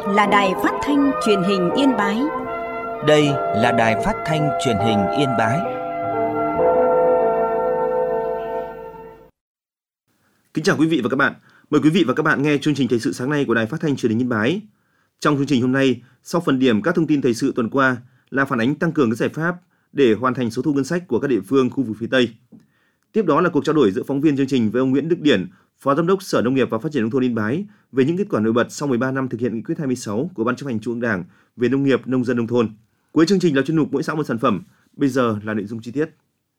là Đài Phát thanh Truyền hình Yên Bái. Đây là Đài Phát thanh Truyền hình Yên Bái. Kính chào quý vị và các bạn. Mời quý vị và các bạn nghe chương trình thời sự sáng nay của Đài Phát thanh Truyền hình Yên Bái. Trong chương trình hôm nay, sau phần điểm các thông tin thời sự tuần qua là phản ánh tăng cường các giải pháp để hoàn thành số thu ngân sách của các địa phương khu vực phía Tây. Tiếp đó là cuộc trao đổi giữa phóng viên chương trình với ông Nguyễn Đức Điển, Phó Giám đốc Sở Nông nghiệp và Phát triển nông thôn Yên Bái về những kết quả nổi bật sau 13 năm thực hiện nghị quyết 26 của Ban Chấp hành Trung ương Đảng về nông nghiệp, nông dân, nông thôn. Cuối chương trình là chuyên mục mỗi xã một sản phẩm. Bây giờ là nội dung chi tiết.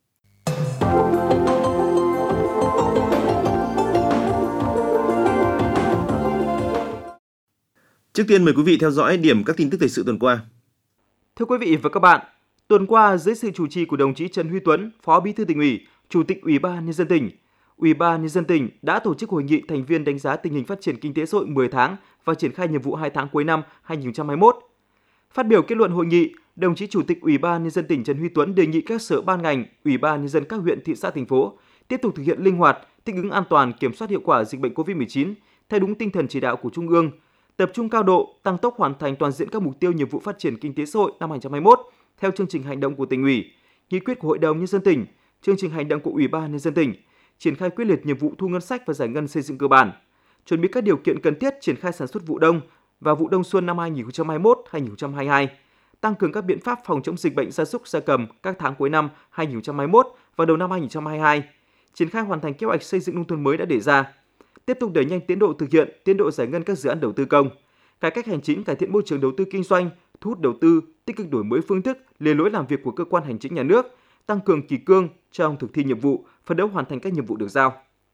Trước tiên mời quý vị theo dõi điểm các tin tức thời sự tuần qua. Thưa quý vị và các bạn, tuần qua dưới sự chủ trì của đồng chí Trần Huy Tuấn, Phó Bí thư Tỉnh ủy, Chủ tịch Ủy ban Nhân dân tỉnh, Ủy ban Nhân dân tỉnh đã tổ chức hội nghị thành viên đánh giá tình hình phát triển kinh tế xã hội 10 tháng và triển khai nhiệm vụ 2 tháng cuối năm 2021. Phát biểu kết luận hội nghị, đồng chí Chủ tịch Ủy ban Nhân dân tỉnh Trần Huy Tuấn đề nghị các sở ban ngành, Ủy ban Nhân dân các huyện, thị xã, thành phố tiếp tục thực hiện linh hoạt, thích ứng an toàn, kiểm soát hiệu quả dịch bệnh COVID-19 theo đúng tinh thần chỉ đạo của Trung ương, tập trung cao độ, tăng tốc hoàn thành toàn diện các mục tiêu nhiệm vụ phát triển kinh tế xã hội năm 2021 theo chương trình hành động của Tỉnh ủy, nghị quyết của Hội đồng Nhân dân tỉnh, chương trình hành động của Ủy ban Nhân dân tỉnh, triển khai quyết liệt nhiệm vụ thu ngân sách và giải ngân xây dựng cơ bản, chuẩn bị các điều kiện cần thiết triển khai sản xuất vụ đông và vụ đông xuân năm 2021-2022, tăng cường các biện pháp phòng chống dịch bệnh gia súc gia cầm các tháng cuối năm 2021 và đầu năm 2022, triển khai hoàn thành kế hoạch xây dựng nông thôn mới đã đề ra, tiếp tục đẩy nhanh tiến độ thực hiện, tiến độ giải ngân các dự án đầu tư công, cải cách hành chính, cải thiện môi trường đầu tư kinh doanh, thu hút đầu tư, tích cực đổi mới phương thức, lề lối làm việc của cơ quan hành chính nhà nước, tăng cường kỷ cương trong thực thi nhiệm vụ, phấn đấu hoàn thành các nhiệm vụ được giao.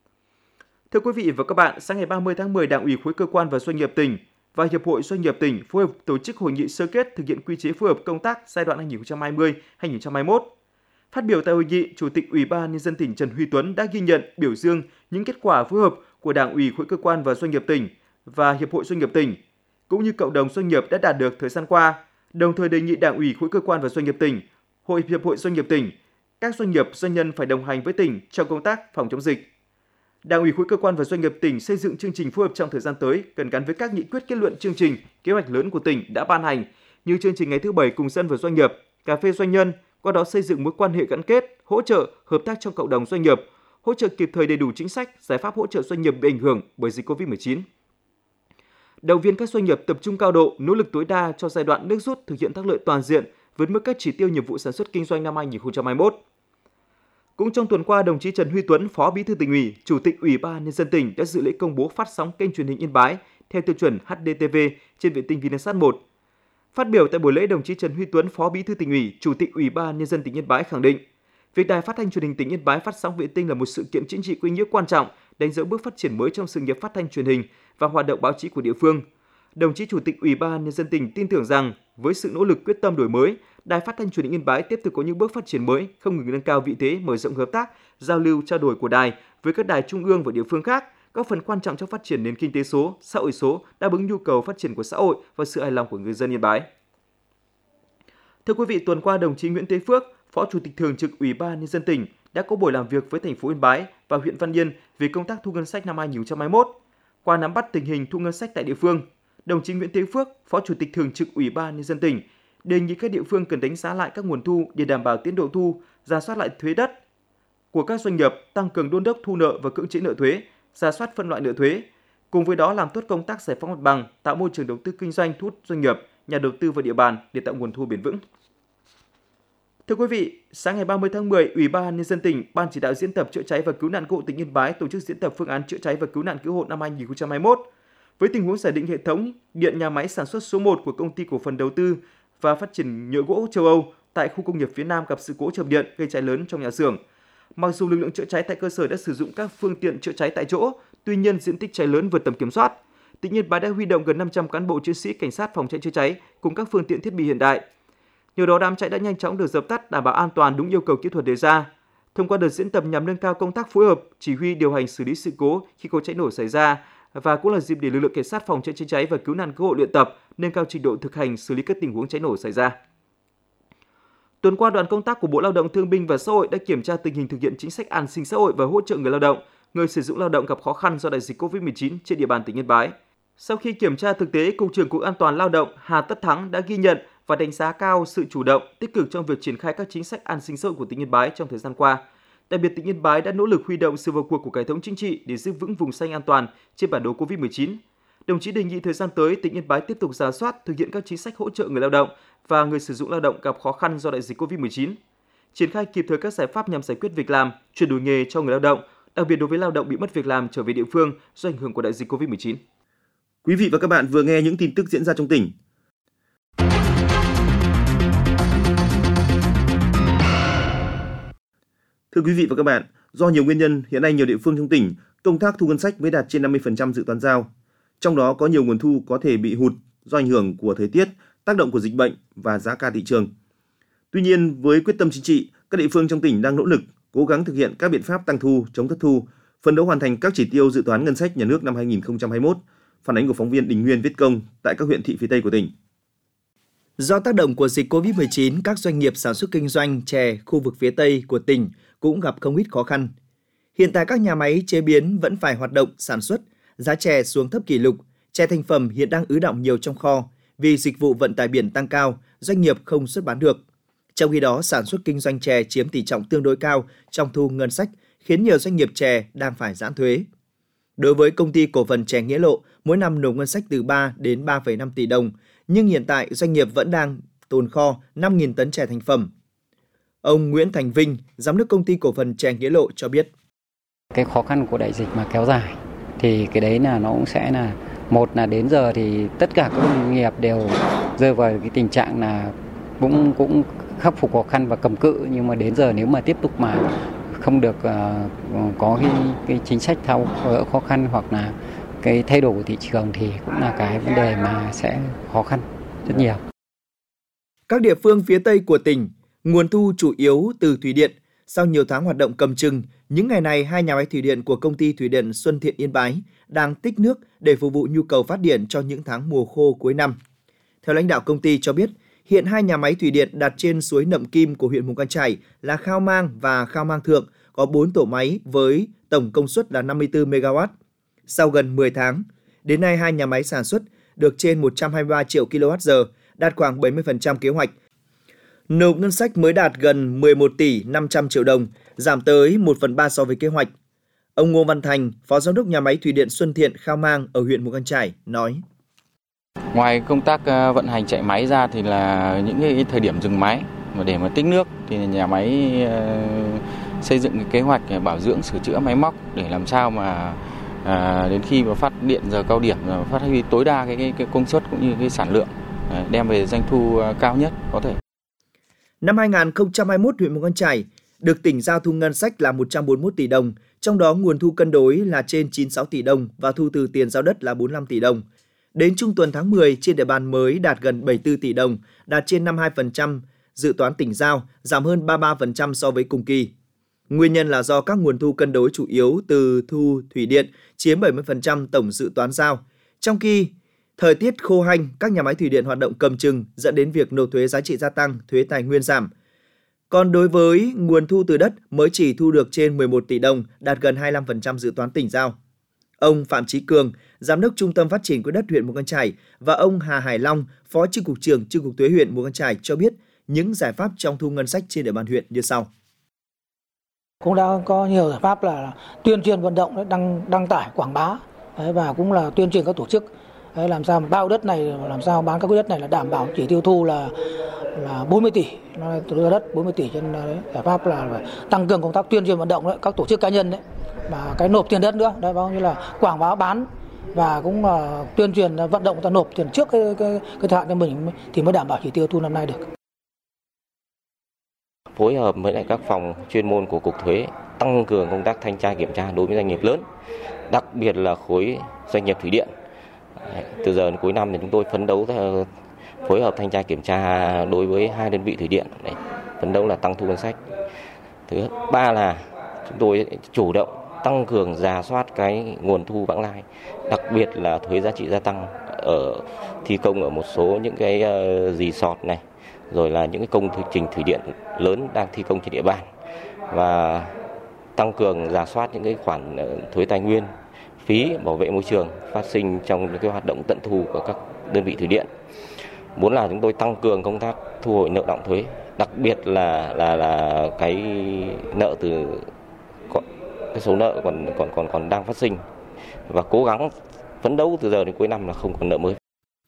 Thưa quý vị và các bạn, sáng ngày 30 tháng 10, Đảng ủy khối cơ quan và doanh nghiệp tỉnh và Hiệp hội Doanh nghiệp tỉnh phối hợp tổ chức hội nghị sơ kết thực hiện quy chế phối hợp công tác giai đoạn 2020-2021. Phát biểu tại hội nghị, Chủ tịch Ủy ban Nhân dân tỉnh Trần Huy Tuấn đã ghi nhận, biểu dương những kết quả phối hợp của Đảng ủy khối cơ quan và doanh nghiệp tỉnh và Hiệp hội Doanh nghiệp tỉnh, cũng như cộng đồng doanh nghiệp đã đạt được thời gian qua, đồng thời đề nghị Đảng ủy khối cơ quan và doanh nghiệp tỉnh, Hiệp hội Doanh nghiệp tỉnh, các doanh nghiệp, doanh nhân phải đồng hành với tỉnh trong công tác phòng chống dịch. Đảng ủy khối cơ quan và doanh nghiệp tỉnh xây dựng chương trình phối hợp trong thời gian tới cần gắn với các nghị quyết, kết luận, chương trình, kế hoạch lớn của tỉnh đã ban hành như chương trình ngày thứ 7 cùng dân và doanh nghiệp, cà phê doanh nhân, qua đó xây dựng mối quan hệ gắn kết, hỗ trợ, hợp tác trong cộng đồng doanh nghiệp, hỗ trợ kịp thời đầy đủ chính sách, giải pháp hỗ trợ doanh nghiệp bị ảnh hưởng bởi dịch COVID-19. Động viên các doanh nghiệp tập trung cao độ, nỗ lực tối đa cho giai đoạn nước rút thực hiện thắng lợi toàn diện, vượt mức các chỉ tiêu nhiệm vụ sản xuất kinh doanh năm 2021. Cũng trong tuần qua, đồng chí Trần Huy Tuấn, Phó Bí thư Tỉnh ủy, Chủ tịch Ủy ban Nhân dân tỉnh đã dự lễ công bố phát sóng kênh truyền hình Yên Bái theo tiêu chuẩn HDTV trên vệ tinh Vinasat 1. Phát biểu tại buổi lễ, đồng chí Trần Huy Tuấn, Phó Bí thư Tỉnh ủy, Chủ tịch Ủy ban Nhân dân tỉnh Yên Bái khẳng định, việc Đài Phát thanh Truyền hình tỉnh Yên Bái phát sóng vệ tinh là một sự kiện chính trị có ý nghĩa quan trọng, đánh dấu bước phát triển mới trong sự nghiệp phát thanh truyền hình và hoạt động báo chí của địa phương. Đồng chí Chủ tịch Ủy ban Nhân dân tỉnh tin tưởng rằng với sự nỗ lực quyết tâm đổi mới, Đài Phát thanh Truyền hình Yên Bái tiếp tục có những bước phát triển mới, không ngừng nâng cao vị thế, mở rộng hợp tác, giao lưu, trao đổi của đài với các đài trung ương và địa phương khác, góp phần quan trọng trong phát triển nền kinh tế số, xã hội số, đáp ứng nhu cầu phát triển của xã hội và sự hài lòng của người dân Yên Bái. Thưa quý vị, tuần qua, đồng chí Nguyễn Thế Phước, Phó Chủ tịch Thường trực Ủy ban Nhân dân tỉnh đã có buổi làm việc với thành phố Yên Bái và huyện Văn Yên về công tác thu ngân sách năm 2021. Qua nắm bắt tình hình thu ngân sách tại địa phương, đồng chí Nguyễn Thế Phước, Phó Chủ tịch Thường trực Ủy ban Nhân dân tỉnh đề nghị các địa phương cần đánh giá lại các nguồn thu để đảm bảo tiến độ thu, rà soát lại thuế đất của các doanh nghiệp, tăng cường đôn đốc thu nợ và cưỡng chế nợ thuế, rà soát phân loại nợ thuế. Cùng với đó làm tốt công tác giải phóng mặt bằng, tạo môi trường đầu tư kinh doanh, thu hút doanh nghiệp, nhà đầu tư vào địa bàn để tạo nguồn thu bền vững. Thưa quý vị, sáng ngày 30 tháng 10, Ủy ban Nhân dân tỉnh, Ban chỉ đạo diễn tập chữa cháy và cứu nạn cứu hộ tỉnh Yên Bái tổ chức diễn tập phương án chữa cháy và cứu nạn cứu hộ năm 2021. Với tình huống giả định hệ thống điện nhà máy sản xuất số 1 của Công ty Cổ phần Đầu tư và Phát triển Nhựa gỗ châu Âu tại khu công nghiệp phía Nam gặp sự cố chập điện gây cháy lớn trong nhà xưởng. Mặc dù lực lượng chữa cháy tại cơ sở đã sử dụng các phương tiện chữa cháy tại chỗ, tuy nhiên diện tích cháy lớn vượt tầm kiểm soát. Tỉnh Yên Bái đã huy động gần 500 cán bộ chiến sĩ cảnh sát phòng cháy chữa cháy cùng các phương tiện thiết bị hiện đại. Nhờ đó đám cháy đã nhanh chóng được dập tắt, đảm bảo an toàn đúng yêu cầu kỹ thuật đề ra. Thông qua đợt diễn tập nhằm nâng cao công tác phối hợp, chỉ huy điều hành xử lý sự cố khi có cháy nổ xảy ra và cũng là dịp để lực lượng cảnh sát phòng cháy chữa cháy và cứu nạn cứu hộ luyện tập, nâng cao trình độ thực hành xử lý các tình huống cháy nổ xảy ra. Tuần qua, đoàn công tác của Bộ Lao động Thương binh và Xã hội đã kiểm tra tình hình thực hiện chính sách an sinh xã hội và hỗ trợ người lao động, người sử dụng lao động gặp khó khăn do đại dịch COVID-19 trên địa bàn tỉnh Yên Bái. Sau khi kiểm tra thực tế, Cục trưởng Cục An toàn Lao động Hà Tất Thắng đã ghi nhận và đánh giá cao sự chủ động, tích cực trong việc triển khai các chính sách an sinh xã hội của tỉnh Yên Bái trong thời gian qua. Đặc biệt, tỉnh Yên Bái đã nỗ lực huy động sự vào cuộc của cả hệ thống chính trị để giữ vững vùng xanh an toàn trên bản đồ Covid-19. Đồng chí đề nghị thời gian tới, tỉnh Yên Bái tiếp tục rà soát, thực hiện các chính sách hỗ trợ người lao động và người sử dụng lao động gặp khó khăn do đại dịch Covid-19, triển khai kịp thời các giải pháp nhằm giải quyết việc làm, chuyển đổi nghề cho người lao động, đặc biệt đối với lao động bị mất việc làm trở về địa phương do ảnh hưởng của đại dịch Covid-19. Quý vị và các bạn vừa nghe những tin tức diễn ra trong tỉnh. Thưa quý vị và các bạn, do nhiều nguyên nhân, hiện nay nhiều địa phương trong tỉnh, công tác thu ngân sách mới đạt trên 50% dự toán giao. Trong đó có nhiều nguồn thu có thể bị hụt do ảnh hưởng của thời tiết, tác động của dịch bệnh và giá cả thị trường. Tuy nhiên, với quyết tâm chính trị, các địa phương trong tỉnh đang nỗ lực, cố gắng thực hiện các biện pháp tăng thu, chống thất thu, phấn đấu hoàn thành các chỉ tiêu dự toán ngân sách nhà nước năm 2021. Phản ánh của phóng viên Đình Nguyên viết công tại các huyện thị phía Tây của tỉnh. Do tác động của dịch Covid-19, các doanh nghiệp sản xuất kinh doanh chè khu vực phía Tây của tỉnh cũng gặp không ít khó khăn. Hiện tại các nhà máy chế biến vẫn phải hoạt động sản xuất, giá chè xuống thấp kỷ lục, chè thành phẩm hiện đang ứ đọng nhiều trong kho vì dịch vụ vận tải biển tăng cao, doanh nghiệp không xuất bán được. Trong khi đó, sản xuất kinh doanh chè chiếm tỷ trọng tương đối cao trong thu ngân sách, khiến nhiều doanh nghiệp chè đang phải giãn thuế. Đối với công ty cổ phần chè Nghĩa Lộ, mỗi năm nộp ngân sách từ 3 đến 3,5 tỷ đồng, nhưng hiện tại doanh nghiệp vẫn đang tồn kho 5.000 tấn chè thành phẩm. Ông Nguyễn Thành Vinh, giám đốc công ty cổ phần chè Nghĩa Lộ cho biết. Cái khó khăn của đại dịch mà kéo dài thì cái đấy là nó cũng sẽ là, một là đến giờ thì tất cả các doanh nghiệp đều rơi vào cái tình trạng là cũng khắc phục khó khăn và cầm cự, nhưng mà đến giờ nếu mà tiếp tục mà không được có cái chính sách tháo gỡ khó khăn hoặc là cái thay đổi của thị trường thì cũng là cái vấn đề mà sẽ khó khăn rất nhiều. Các địa phương phía Tây của tỉnh, nguồn thu chủ yếu từ thủy điện. Sau nhiều tháng hoạt động cầm chừng, những ngày này hai nhà máy thủy điện của công ty thủy điện Xuân Thiện Yên Bái đang tích nước để phục vụ nhu cầu phát điện cho những tháng mùa khô cuối năm. Theo lãnh đạo công ty cho biết, hiện hai nhà máy thủy điện đặt trên suối Nậm Kim của huyện Mù Cang Chải là Khao Mang và Khao Mang Thượng có 4 tổ máy với tổng công suất là 54 MW. Sau gần 10 tháng, đến nay hai nhà máy sản xuất được trên 123 triệu kWh, đạt khoảng 70% kế hoạch. Nộp ngân sách mới đạt gần 11 tỷ 500 triệu đồng, giảm tới 1/3 so với kế hoạch. Ông Ngô Văn Thành, Phó Giám đốc nhà máy thủy điện Xuân Thiện Khao Mang ở huyện Mù Cang Chải nói: Ngoài công tác vận hành chạy máy ra thì là những cái thời điểm dừng máy mà để mà tích nước thì nhà máy xây dựng cái kế hoạch bảo dưỡng sửa chữa máy móc để làm sao mà đến khi mà phát điện giờ cao điểm phát huy tối đa cái công suất cũng như cái sản lượng, đem về doanh thu cao nhất có thể. Năm 2021, huyện Mù Cang Chải được tỉnh giao thu ngân sách là 141 tỷ đồng, trong đó nguồn thu cân đối là trên 96 tỷ đồng và thu từ tiền giao đất là 45 tỷ đồng. Đến trung tuần tháng 10, trên địa bàn mới đạt gần 74 tỷ đồng, đạt trên 52% dự toán tỉnh giao, giảm hơn 33% so với cùng kỳ. Nguyên nhân là do các nguồn thu cân đối chủ yếu từ thu thủy điện chiếm 70% tổng dự toán giao. Trong khi thời tiết khô hanh, các nhà máy thủy điện hoạt động cầm chừng dẫn đến việc nộp thuế giá trị gia tăng, thuế tài nguyên giảm. Còn đối với nguồn thu từ đất mới chỉ thu được trên 11 tỷ đồng, đạt gần 25% dự toán tỉnh giao. Ông Phạm Chí Cường, Giám đốc Trung tâm Phát triển Quỹ đất huyện Mù Cang Chải và ông Hà Hải Long, Phó Chi cục trưởng Chi cục Thuế huyện Mù Cang Chải cho biết những giải pháp trong thu ngân sách trên địa bàn huyện như sau. Cũng đã có nhiều giải pháp là tuyên truyền vận động, đăng tải quảng bá và cũng là tuyên truyền các tổ chức làm sao bao đất này, làm sao bán các quỹ đất này là đảm bảo chỉ tiêu thu là 40 tỷ, từ đất 40 tỷ, cho nên giải pháp là tăng cường công tác tuyên truyền vận động đấy, các tổ chức cá nhân đấy, và cái nộp tiền đất nữa, đấy bao nhiêu là quảng bá bán và cũng là tuyên truyền vận động ta nộp tiền trước cái thời hạn cho mình thì mới đảm bảo chỉ tiêu thu năm nay được. Phối hợp với lại các phòng chuyên môn của Cục Thuế tăng cường công tác thanh tra kiểm tra đối với doanh nghiệp lớn, đặc biệt là khối doanh nghiệp thủy điện. Từ giờ đến cuối năm thì chúng tôi phấn đấu phối hợp thanh tra kiểm tra đối với 2 đơn vị thủy điện, phấn đấu là tăng thu ngân sách. Thứ ba là chúng tôi chủ động tăng cường rà soát cái nguồn thu vãng lai, đặc biệt là thuế giá trị gia tăng ở thi công ở một số những cái resort này, rồi là những cái công trình thủy điện lớn đang thi công trên địa bàn, và tăng cường rà soát những cái khoản thuế tài nguyên phí bảo vệ môi trường phát sinh trong những cái hoạt động tận thu của các đơn vị thủy điện. Muốn là chúng tôi tăng cường công tác thu hồi nợ đọng thuế, đặc biệt là cái nợ từ cái số nợ còn đang phát sinh, và cố gắng phấn đấu từ giờ đến cuối năm là không còn nợ mới.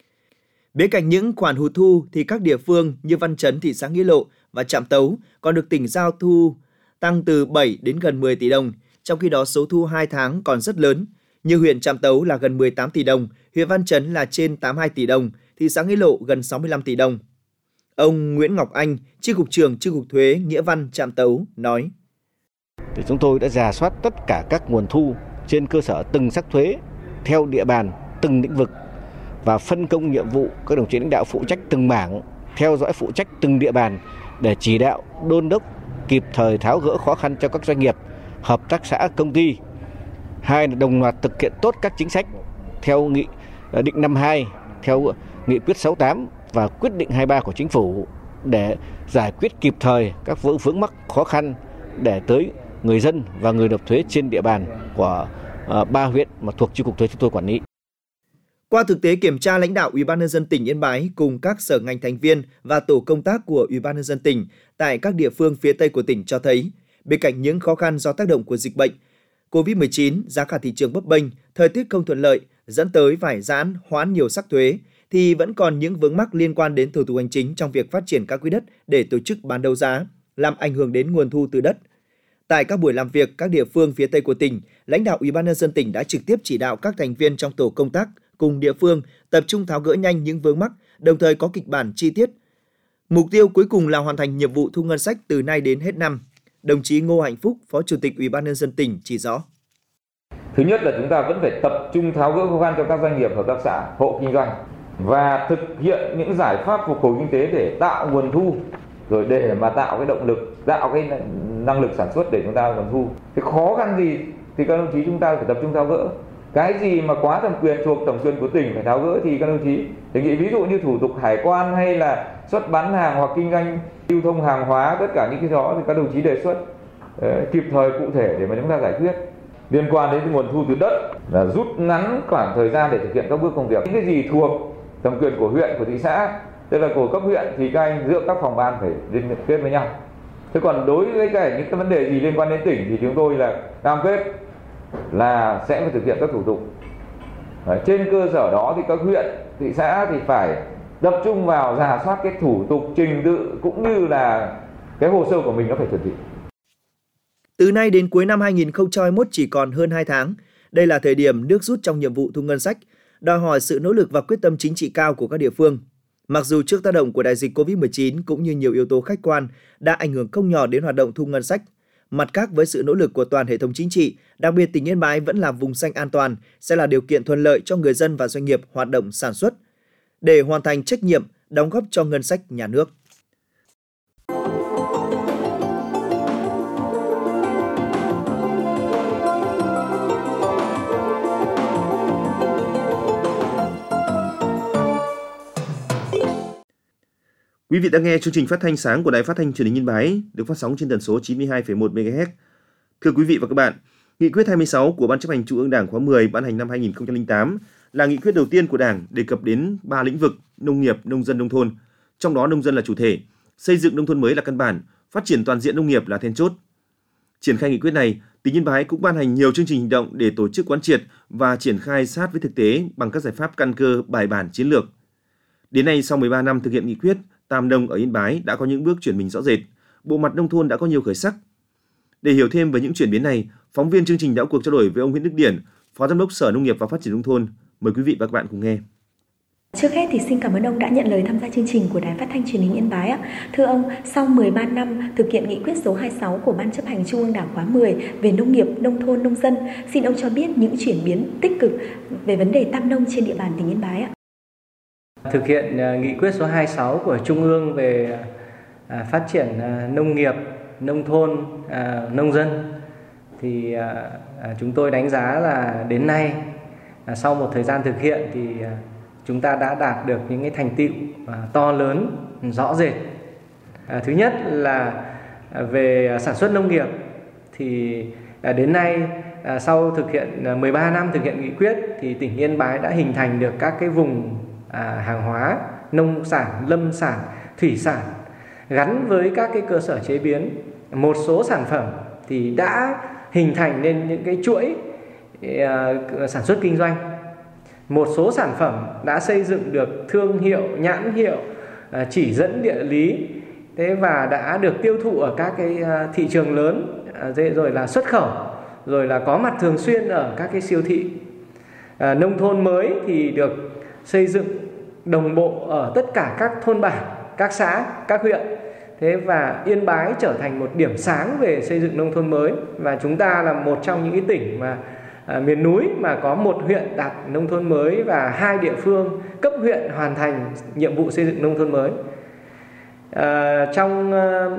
Bên cạnh những khoản hụt thu thì các địa phương như Văn Chấn, thị xã Nghĩa Lộ và Trạm Tấu còn được tỉnh giao thu tăng từ 7 đến gần 10 tỷ đồng, trong khi đó số thu 2 tháng còn rất lớn. Như huyện Trạm Tấu là gần 18 tỷ đồng, huyện Văn Chấn là trên 82 tỷ đồng, thị xã Nghĩa Lộ gần 65 tỷ đồng. Ông Nguyễn Ngọc Anh, Chi cục trưởng Chi cục Thuế Nghĩa Văn, Trạm Tấu nói: Thì chúng tôi đã rà soát tất cả các nguồn thu trên cơ sở từng sắc thuế theo địa bàn, từng lĩnh vực và phân công nhiệm vụ các đồng chí lãnh đạo phụ trách từng mảng, theo dõi phụ trách từng địa bàn để chỉ đạo, đôn đốc kịp thời tháo gỡ khó khăn cho các doanh nghiệp, hợp tác xã, công ty. Hai là đồng loạt thực hiện tốt các chính sách theo nghị định 52, theo nghị quyết 68 và quyết định 23 của chính phủ để giải quyết kịp thời các vướng mắc khó khăn để tới người dân và người nộp thuế trên địa bàn của 3 huyện mà thuộc Chi cục Thuế chúng tôi quản lý. Qua thực tế kiểm tra, lãnh đạo Ủy ban nhân dân tỉnh Yên Bái cùng các sở ngành thành viên và tổ công tác của Ủy ban nhân dân tỉnh tại các địa phương phía Tây của tỉnh cho thấy, bên cạnh những khó khăn do tác động của dịch bệnh COVID-19, giá cả thị trường bấp bênh, thời tiết không thuận lợi dẫn tới phải giãn hoãn nhiều sắc thuế, thì vẫn còn những vướng mắc liên quan đến thủ tục hành chính trong việc phát triển các quỹ đất để tổ chức bán đấu giá, làm ảnh hưởng đến nguồn thu từ đất. Tại các buổi làm việc, các địa phương phía Tây của tỉnh, lãnh đạo Ủy ban nhân dân tỉnh đã trực tiếp chỉ đạo các thành viên trong tổ công tác cùng địa phương tập trung tháo gỡ nhanh những vướng mắc, đồng thời có kịch bản chi tiết. Mục tiêu cuối cùng là hoàn thành nhiệm vụ thu ngân sách từ nay đến hết năm. Đồng chí Ngô Hạnh Phúc, Phó Chủ tịch Ủy ban nhân dân tỉnh chỉ rõ: Thứ nhất là chúng ta vẫn phải tập trung tháo gỡ khó khăn cho các doanh nghiệp, hợp tác xã, hộ kinh doanh và thực hiện những giải pháp phục hồi kinh tế để tạo nguồn thu, rồi để mà tạo cái động lực, tạo cái năng lực sản xuất để chúng ta nguồn thu. Cái khó khăn gì thì các đồng chí chúng ta phải tập trung tháo gỡ. Cái gì mà quá thẩm quyền, thuộc thẩm quyền của tỉnh phải tháo gỡ thì các đồng chí đề nghị, ví dụ như thủ tục hải quan hay là xuất bán hàng hoặc kinh doanh lưu thông hàng hóa, tất cả những cái đó thì các đồng chí đề xuất kịp thời, cụ thể để mà chúng ta giải quyết. Liên quan đến nguồn thu từ đất là rút ngắn khoảng thời gian để thực hiện các bước công việc. Những cái gì thuộc thẩm quyền của huyện, của thị xã, tức là của cấp huyện thì các anh giữa các phòng ban phải liên kết với nhau. Thế còn đối với những cái vấn đề gì liên quan đến tỉnh thì chúng tôi là cam kết là sẽ phải thực hiện các thủ tục. Trên cơ sở đó thì các huyện, thị xã thì phải tập trung vào rà soát cái thủ tục, trình tự cũng như là cái hồ sơ của mình nó phải chuẩn bị. Từ nay đến cuối năm 2021 chỉ còn hơn 2 tháng. Đây là thời điểm nước rút trong nhiệm vụ thu ngân sách, đòi hỏi sự nỗ lực và quyết tâm chính trị cao của các địa phương. Mặc dù trước tác động của đại dịch COVID-19 cũng như nhiều yếu tố khách quan đã ảnh hưởng không nhỏ đến hoạt động thu ngân sách, mặt khác với sự nỗ lực của toàn hệ thống chính trị, đặc biệt tỉnh Yên Bái vẫn là vùng xanh an toàn, sẽ là điều kiện thuận lợi cho người dân và doanh nghiệp hoạt động sản xuất để hoàn thành trách nhiệm đóng góp cho ngân sách nhà nước. Quý vị đã nghe chương trình phát thanh sáng của Đài Phát thanh Truyền hình Yên Bái được phát sóng trên tần số 92,1 MHz. Thưa quý vị và các bạn, Nghị quyết 26 của Ban Chấp hành Trung ương Đảng khóa 10 ban hành năm 2008 là nghị quyết đầu tiên của Đảng đề cập đến 3 lĩnh vực: nông nghiệp, nông dân, nông thôn. Trong đó nông dân là chủ thể, xây dựng nông thôn mới là căn bản, phát triển toàn diện nông nghiệp là then chốt. Triển khai nghị quyết này, tỉnh Yên Bái cũng ban hành nhiều chương trình hành động để tổ chức quán triệt và triển khai sát với thực tế bằng các giải pháp căn cơ, bài bản, chiến lược. Đến nay, sau 13 năm thực hiện nghị quyết, Tam Nông ở Yên Bái đã có những bước chuyển mình rõ rệt, bộ mặt nông thôn đã có nhiều khởi sắc. Để hiểu thêm về những chuyển biến này, phóng viên chương trình đã có cuộc trao đổi với ông Nguyễn Đức Điển, Phó Giám đốc Sở Nông nghiệp và Phát triển Nông thôn. Mời quý vị và các bạn cùng nghe. Trước hết thì xin cảm ơn ông đã nhận lời tham gia chương trình của Đài Phát thanh Truyền hình Yên Bái ạ. Thưa ông, sau 13 năm thực hiện nghị quyết số 26 của Ban Chấp hành Trung ương Đảng khóa 10 về nông nghiệp, nông thôn, nông dân, xin ông cho biết những chuyển biến tích cực về vấn đề tam nông trên địa bàn tỉnh Yên Bái ạ. Thực hiện nghị quyết số 26 của Trung ương về phát triển nông nghiệp, nông thôn, nông dân thì chúng tôi đánh giá là đến nay sau một thời gian thực hiện thì chúng ta đã đạt được những cái thành tựu to lớn, rõ rệt. Thứ nhất là về sản xuất nông nghiệp thì đến nay sau thực hiện 13 năm thực hiện nghị quyết thì tỉnh Yên Bái đã hình thành được các cái vùng hàng hóa nông sản, lâm sản, thủy sản gắn với các cái cơ sở chế biến. Một số sản phẩm thì đã hình thành nên những cái chuỗi sản xuất kinh doanh. Một số sản phẩm đã xây dựng được thương hiệu, nhãn hiệu, chỉ dẫn địa lý, và đã được tiêu thụ ở các cái thị trường lớn, rồi là xuất khẩu, rồi là có mặt thường xuyên ở các cái siêu thị. Nông thôn mới thì được xây dựng đồng bộ ở tất cả các thôn bản, các xã, các huyện. Và Yên Bái trở thành một điểm sáng về xây dựng nông thôn mới, và chúng ta là một trong những cái tỉnh mà miền núi mà có một huyện đạt nông thôn mới và 2 địa phương cấp huyện hoàn thành nhiệm vụ xây dựng nông thôn mới. Trong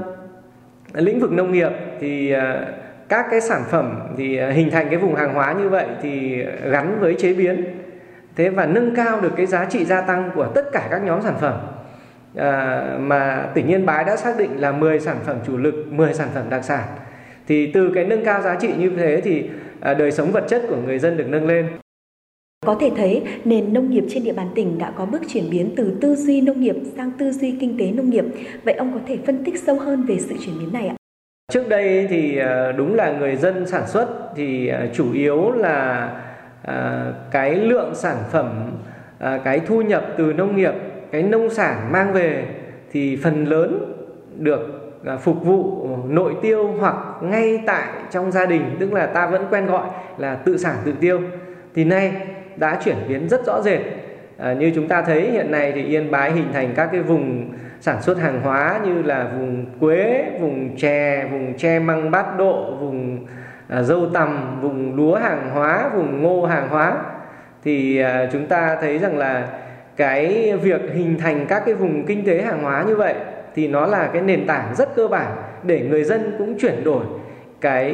lĩnh vực nông nghiệp thì các cái sản phẩm thì hình thành cái vùng hàng hóa như vậy thì gắn với chế biến, và nâng cao được cái giá trị gia tăng của tất cả các nhóm sản phẩm mà tỉnh Yên Bái đã xác định là 10 sản phẩm chủ lực, 10 sản phẩm đặc sản. Thì từ cái nâng cao giá trị như thế thì đời sống vật chất của người dân được nâng lên. Có thể thấy nền nông nghiệp trên địa bàn tỉnh đã có bước chuyển biến từ tư duy nông nghiệp sang tư duy kinh tế nông nghiệp. Vậy ông có thể phân tích sâu hơn về sự chuyển biến này ạ? Trước đây thì đúng là người dân sản xuất thì chủ yếu là cái lượng sản phẩm, cái thu nhập từ nông nghiệp, cái nông sản mang về thì phần lớn được phục vụ nội tiêu hoặc ngay tại trong gia đình, tức là ta vẫn quen gọi là tự sản tự tiêu. Thì nay đã chuyển biến rất rõ rệt. Như chúng ta thấy hiện nay thì Yên Bái hình thành các cái vùng sản xuất hàng hóa như là vùng quế, vùng tre măng bát độ, vùng dâu tằm, vùng lúa hàng hóa, vùng ngô hàng hóa. Thì chúng ta thấy rằng là cái việc hình thành các cái vùng kinh tế hàng hóa như vậy thì nó là cái nền tảng rất cơ bản để người dân cũng chuyển đổi cái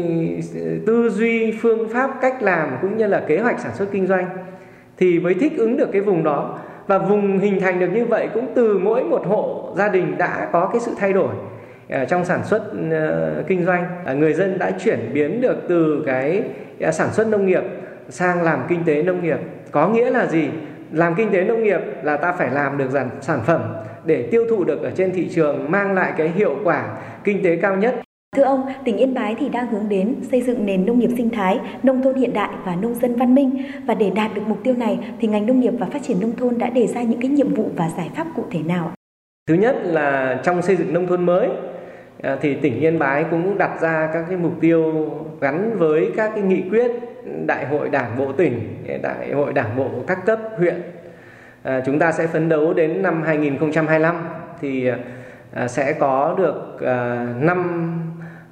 tư duy, phương pháp, cách làm cũng như là kế hoạch sản xuất kinh doanh thì mới thích ứng được cái vùng đó. Và vùng hình thành được như vậy cũng từ mỗi một hộ gia đình đã có cái sự thay đổi trong sản xuất kinh doanh. Người dân đã chuyển biến được từ cái sản xuất nông nghiệp sang làm kinh tế nông nghiệp. Có nghĩa là gì? Làm kinh tế nông nghiệp là ta phải làm được sản phẩm để tiêu thụ được ở trên thị trường, mang lại cái hiệu quả kinh tế cao nhất. Thưa ông, tỉnh Yên Bái thì đang hướng đến xây dựng nền nông nghiệp sinh thái, nông thôn hiện đại và nông dân văn minh. Và để đạt được mục tiêu này thì ngành nông nghiệp và phát triển nông thôn đã đề ra những cái nhiệm vụ và giải pháp cụ thể nào? Thứ nhất là trong xây dựng nông thôn mới thì tỉnh Yên Bái cũng đặt ra các cái mục tiêu gắn với các cái nghị quyết Đại hội Đảng bộ tỉnh, Đại hội Đảng bộ các cấp huyện. Chúng ta sẽ phấn đấu đến năm 2025 thì sẽ có được 5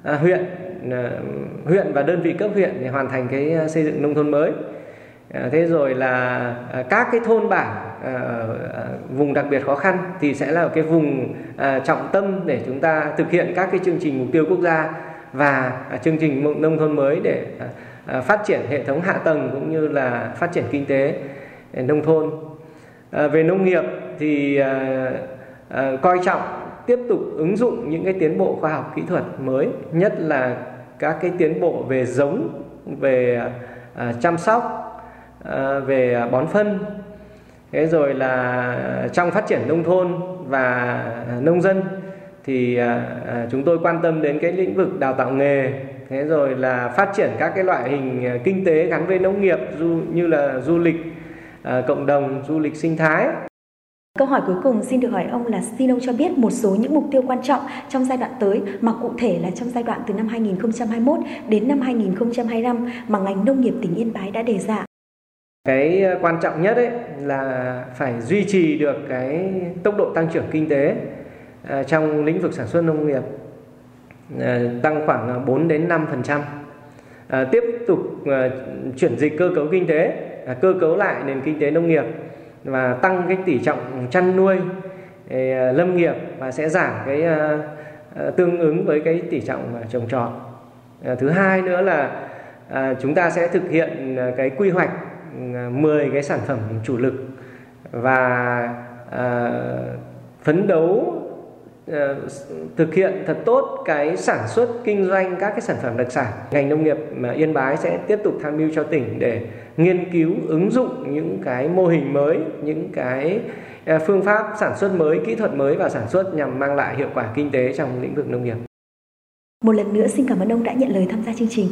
huyện và đơn vị cấp huyện để hoàn thành cái xây dựng nông thôn mới. Thế rồi là các cái thôn bản vùng đặc biệt khó khăn thì sẽ là cái vùng trọng tâm để chúng ta thực hiện các cái chương trình mục tiêu quốc gia và chương trình nông thôn mới để phát triển hệ thống hạ tầng cũng như là phát triển kinh tế nông thôn. Về nông nghiệp thì coi trọng tiếp tục ứng dụng những cái tiến bộ khoa học kỹ thuật mới, nhất là các cái tiến bộ về giống, về chăm sóc, về bón phân. Thế rồi là trong phát triển nông thôn và nông dân thì chúng tôi quan tâm đến cái lĩnh vực đào tạo nghề. Thế rồi là phát triển các cái loại hình kinh tế gắn với nông nghiệp như là du lịch cộng đồng, du lịch sinh thái. Câu hỏi cuối cùng xin được hỏi ông là xin ông cho biết một số những mục tiêu quan trọng trong giai đoạn tới mà cụ thể là trong giai đoạn từ năm 2021 đến năm 2025 mà ngành nông nghiệp tỉnh Yên Bái đã đề ra. Cái quan trọng nhất ấy là phải duy trì được cái tốc độ tăng trưởng kinh tế trong lĩnh vực sản xuất nông nghiệp tăng khoảng 4 đến 5%. Tiếp tục chuyển dịch cơ cấu kinh tế, cơ cấu lại nền kinh tế nông nghiệp và tăng cái tỷ trọng chăn nuôi, lâm nghiệp và sẽ giảm cái tương ứng với cái tỷ trọng trồng trọt. Thứ hai nữa là chúng ta sẽ thực hiện cái quy hoạch 10 cái sản phẩm chủ lực và phấn đấu thực hiện thật tốt cái sản xuất kinh doanh các cái sản phẩm đặc sản. Ngành nông nghiệp mà Yên Bái sẽ tiếp tục tham mưu cho tỉnh để nghiên cứu ứng dụng những cái mô hình mới, những cái phương pháp sản xuất mới, kỹ thuật mới vào sản xuất nhằm mang lại hiệu quả kinh tế trong lĩnh vực nông nghiệp. Một lần nữa xin cảm ơn ông đã nhận lời tham gia chương trình.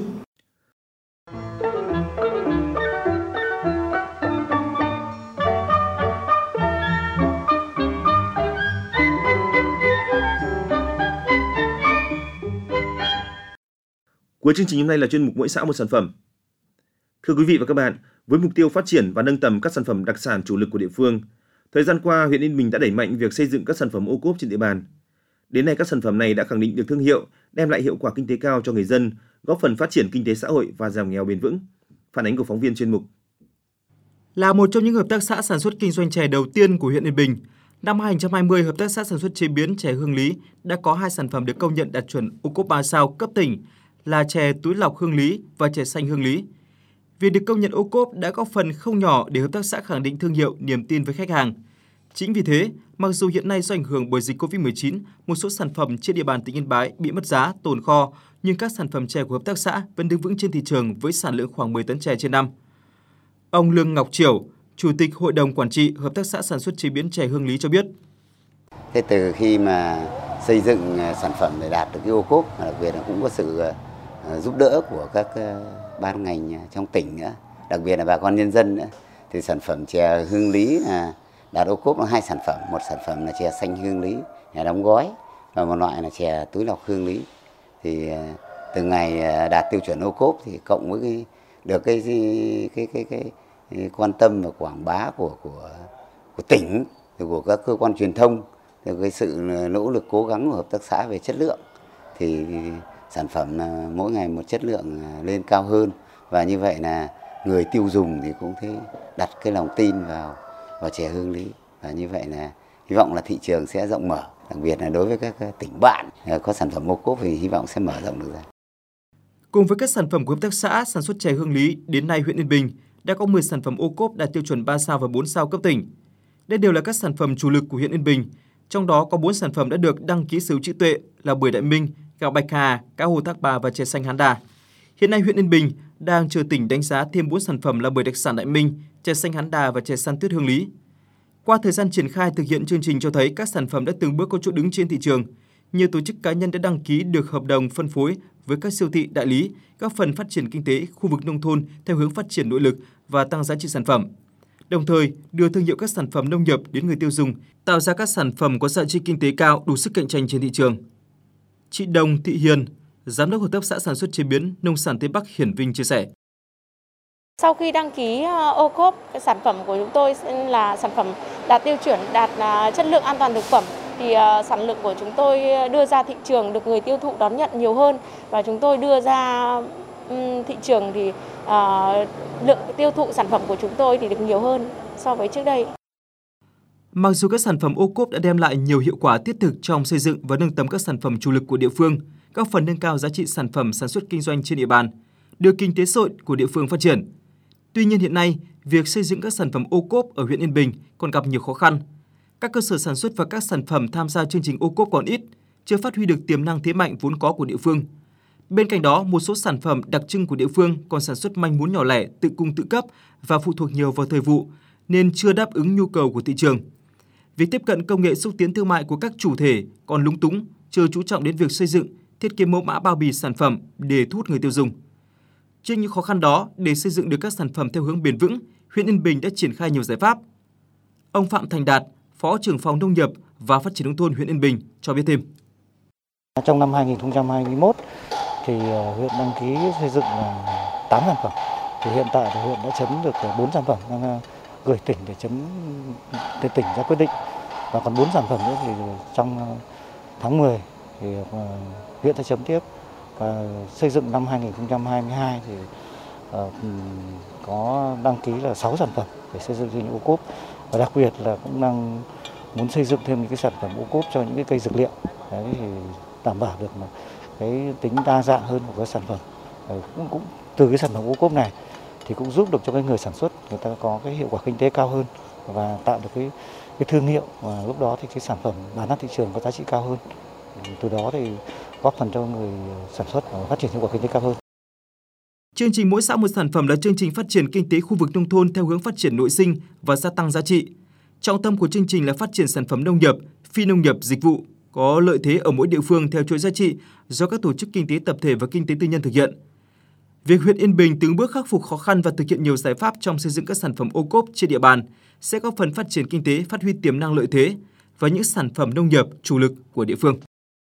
Cuối chương trình hôm nay là chuyên mục Mỗi xã một sản phẩm. Thưa quý vị và các bạn, với mục tiêu phát triển và nâng tầm các sản phẩm đặc sản chủ lực của địa phương, thời gian qua huyện Yên Bình đã đẩy mạnh việc xây dựng các sản phẩm ô cốp trên địa bàn. Đến nay các sản phẩm này đã khẳng định được thương hiệu, đem lại hiệu quả kinh tế cao cho người dân, góp phần phát triển kinh tế xã hội và giảm nghèo bền vững. Phản ánh của phóng viên chuyên mục. Là một trong những hợp tác xã sản xuất kinh doanh chè đầu tiên của huyện Yên Bình, năm 2020, hợp tác xã sản xuất chế biến chè Hương Lý đã có 2 sản phẩm được công nhận đạt chuẩn ô cốp 3 sao cấp tỉnh là chè túi lọc Hương Lý và chè xanh Hương Lý. Việc được công nhận ô cốp đã góp phần không nhỏ để hợp tác xã khẳng định thương hiệu, niềm tin với khách hàng. Chính vì thế, mặc dù hiện nay do ảnh hưởng bởi dịch Covid-19, một số sản phẩm trên địa bàn tỉnh Yên Bái bị mất giá, tồn kho, nhưng các sản phẩm chè của hợp tác xã vẫn đứng vững trên thị trường với sản lượng khoảng 10 tấn chè trên năm. Ông Lương Ngọc Triểu, Chủ tịch Hội đồng Quản trị Hợp tác xã sản xuất chế biến chè Hương Lý cho biết. Thế từ khi mà xây dựng sản phẩm để đạt được cái ô cốp, đặc biệt là cũng có sự giúp đỡ của các ban ngành trong tỉnh nữa, đặc biệt là bà con nhân dân nữa, thì sản phẩm chè Hương Lý là đạt ô cốp là 2 sản phẩm, một sản phẩm là chè xanh Hương Lý đóng gói và một loại là chè túi lọc Hương Lý. Thì từ ngày đạt tiêu chuẩn ô cốp thì cộng với được cái quan tâm và quảng bá của tỉnh, của các cơ quan truyền thông, từ cái sự nỗ lực cố gắng của hợp tác xã về chất lượng thì sản phẩm mỗi ngày một chất lượng lên cao hơn, và như vậy là người tiêu dùng thì cũng thấy đặt cái lòng tin vào chè Hương Lý, và như vậy là hy vọng là thị trường sẽ rộng mở, đặc biệt là đối với các tỉnh bạn có sản phẩm ô cốp thì hy vọng sẽ mở rộng được ra. Cùng với các sản phẩm của hợp tác xã sản xuất chè Hương Lý, đến nay huyện Yên Bình đã có 10 sản phẩm ô cốp đạt tiêu chuẩn 3 sao và 4 sao cấp tỉnh. Đây đều là các sản phẩm chủ lực của huyện Yên Bình, trong đó có 4 sản phẩm đã được đăng ký sở hữu trí tuệ là bưởi Đại Minh, gạo Bạch Hà, cá hồ Thác Bà và chè xanh Hán Đà. Hiện nay huyện Yên Bình đang chờ tỉnh đánh giá thêm 4 sản phẩm là bưởi đặc sản Đại Minh, chè xanh Hán Đà và chè săn tuyết Hương Lý. Qua thời gian triển khai thực hiện chương trình cho thấy các sản phẩm đã từng bước có chỗ đứng trên thị trường. Nhiều tổ chức cá nhân đã đăng ký được hợp đồng phân phối với các siêu thị đại lý, góp phần phát triển kinh tế khu vực nông thôn theo hướng phát triển nội lực và tăng giá trị sản phẩm. Đồng thời, đưa thương hiệu các sản phẩm nông nghiệp đến người tiêu dùng, tạo ra các sản phẩm có giá trị kinh tế cao, đủ sức cạnh tranh trên thị trường. Chị Đồng Thị Hiền, Giám đốc Hợp tác xã sản xuất chế biến nông sản Tây Bắc Hiển Vinh chia sẻ. Sau khi đăng ký ô cốp, cái sản phẩm của chúng tôi là sản phẩm đạt tiêu chuẩn, đạt chất lượng an toàn thực phẩm, thì sản lượng của chúng tôi đưa ra thị trường được người tiêu thụ đón nhận nhiều hơn, và chúng tôi đưa ra thị trường thì lượng tiêu thụ sản phẩm của chúng tôi thì được nhiều hơn so với trước đây. Mặc dù các sản phẩm ô cốp đã đem lại nhiều hiệu quả thiết thực trong xây dựng và nâng tầm các sản phẩm chủ lực của địa phương, góp phần nâng cao giá trị sản phẩm sản xuất kinh doanh trên địa bàn, đưa kinh tế xã hội của địa phương phát triển. Tuy nhiên hiện nay, việc xây dựng các sản phẩm ô cốp ở huyện Yên Bình còn gặp nhiều khó khăn. Các cơ sở sản xuất và các sản phẩm tham gia chương trình ô cốp còn ít, chưa phát huy được tiềm năng thế mạnh vốn có của địa phương. Bên cạnh đó, một số sản phẩm đặc trưng của địa phương còn sản xuất manh mún nhỏ lẻ, tự cung tự cấp và phụ thuộc nhiều vào thời vụ, nên chưa đáp ứng nhu cầu của thị trường. Việc tiếp cận công nghệ xúc tiến thương mại của các chủ thể còn lúng túng, chưa chú trọng đến việc xây dựng, thiết kế mẫu mã bao bì sản phẩm để thu hút người tiêu dùng. Trước những khó khăn đó, để xây dựng được các sản phẩm theo hướng bền vững, huyện Yên Bình đã triển khai nhiều giải pháp. Ông Phạm Thành Đạt, Phó trưởng phòng Nông nghiệp và Phát triển nông thôn huyện Yên Bình cho biết thêm. Trong năm 2021 thì huyện đăng ký xây dựng 8 sản phẩm. Thì hiện tại thì huyện đã chấm được 4 sản phẩm, đang gửi tỉnh để chấm để tỉnh ra quyết định. Và còn 4 sản phẩm nữa thì trong tháng 10 thì huyện sẽ chấm tiếp. Và xây dựng năm 2022 thì có đăng ký là 6 sản phẩm để xây dựng những ô cốp, và đặc biệt là cũng đang muốn xây dựng thêm những cái sản phẩm ô cốp cho những cái cây dược liệu. Đấy thì đảm bảo được cái tính đa dạng hơn của các sản phẩm. Cũng từ cái sản phẩm ô cốp này thì cũng giúp được cho cái người sản xuất người ta có cái hiệu quả kinh tế cao hơn và tạo được cái thương hiệu, và lúc đó thì cái sản phẩm bán ra thị trường có giá trị cao hơn. Từ đó thì góp phần cho người sản xuất và phát triển hiệu quả kinh tế cao hơn. Chương trình Mỗi xã một sản phẩm là chương trình phát triển kinh tế khu vực nông thôn theo hướng phát triển nội sinh và gia tăng giá trị. Trọng tâm của chương trình là phát triển sản phẩm nông nghiệp, phi nông nghiệp, dịch vụ có lợi thế ở mỗi địa phương theo chuỗi giá trị do các tổ chức kinh tế tập thể và kinh tế tư nhân thực hiện. Việc huyện Yên Bình từng bước khắc phục khó khăn và thực hiện nhiều giải pháp trong xây dựng các sản phẩm ô cốp trên địa bàn sẽ góp phần phát triển kinh tế, phát huy tiềm năng lợi thế và những sản phẩm nông nghiệp chủ lực của địa phương.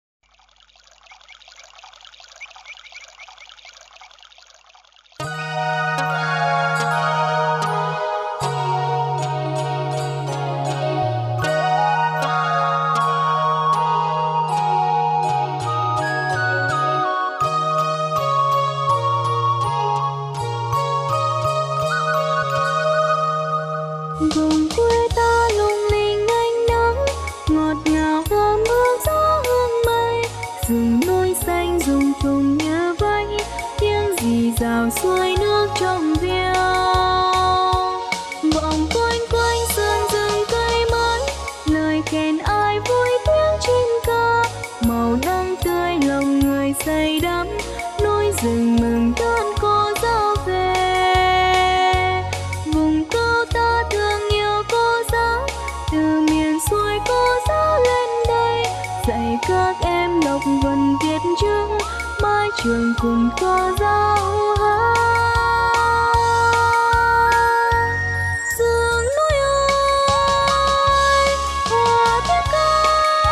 Vùng quê ta lung linh ánh nắng, ngọt ngào thơm hương gió hương mây, rừng núi xanh rung trùng như vẫy, tiếng rì rào xuôi nước trong veo. Vọng quanh quanh sườn rừng cây mới, lời khen ai vui tiếng chim ca, màu nắng tươi lòng người say đắm, núi rừng mừng đón cô dâu về. Vùng cao ta thương yêu cô giáo, từ miền xuôi cô giáo lên đây, dạy các em đọc vần viết chữ, mái trường cùng cô giáo hát. Sương núi ơi, hoa tiết ca,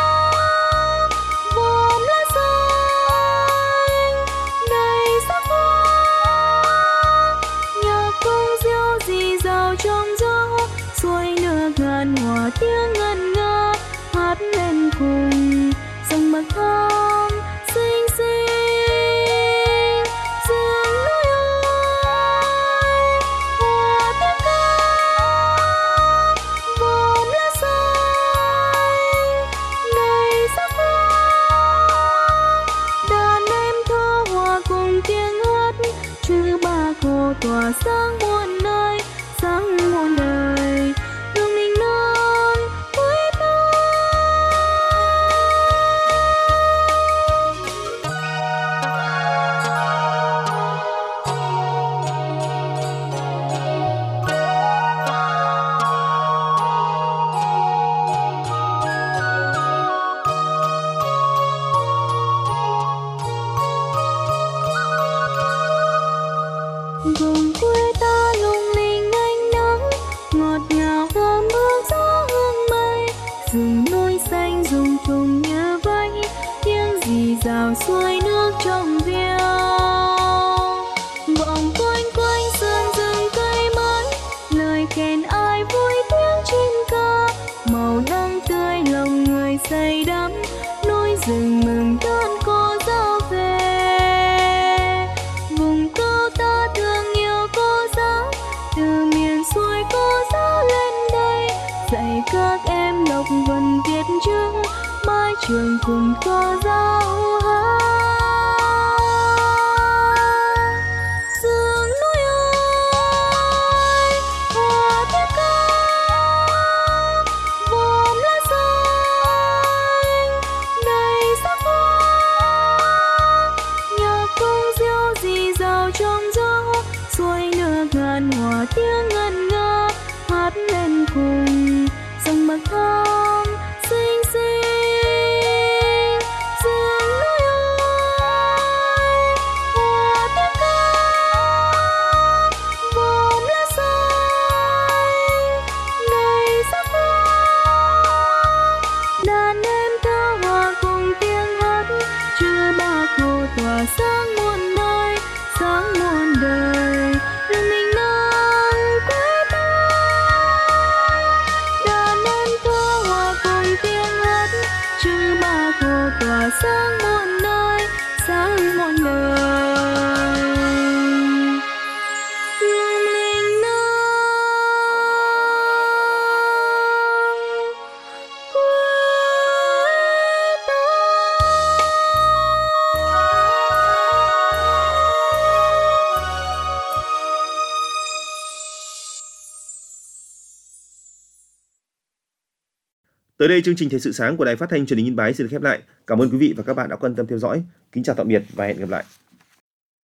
vòm lá xanh đầy sắc hoa, nhạc công diêu rì rào trong gió, xuôi nước ngàn hòa tiếng ngân nga, hát lên cùng dòng bậc thang xinh xinh. Sương núi ơi, hoa tiết ca, vòm lá xanh đầy sắc hoa, đàn em thơ hòa cùng tiếng hát, chữ ba cô tỏa sáng muôn nơi, sáng muôn đời, hương ninh non quê ta. Vùng quê ta lung linh ánh nắng, ngọt ngào thơm hương gió hương mây, rừng núi xanh rung trùng như vẫy, tiếng rì rào xuôi nước trong veo. Vọng quanh quanh sườn rừng cây mới, lời khen ai vui tiếng chim ca, màu nắng tươi lòng người say đắm, núi rừng mừng đón cô dâu về. Vùng cao ta thương yêu cô giáo, từ miền xuôi cô giáo lên đây, dạy các em đọc vần viết chữ, mái trường cùng cô giáo hát. Sương núi ơi, hoa tiết ca, vòm lá xanh đầy sắc hoa, nhạc công diêu rì rào trong gió, xuôi nước ngàn hòa tiếng ngân nga, hát lên cùng dòng bậc thang xinh xinh. Sương núi ơi, hoa tiết ca, vòm lá xanh đầy sắc hoa, đàn em thơ hòa cùng tiếng hát, chữ ba cô tỏa sáng muôn nơi, sáng muôn đời, hương ninh non quê ta. Đàn em thơ hòa cùng tiếng hát, chữ ba cô tỏa sáng muôn nơi, sáng muôn đời, hương ninh non quê ta. Tới đây chương trình Thời sự sáng của Đài Phát thanh Truyền hình Yên Bái xin được khép lại. Cảm ơn quý vị và các bạn đã quan tâm theo dõi. Kính chào tạm biệt và hẹn gặp lại.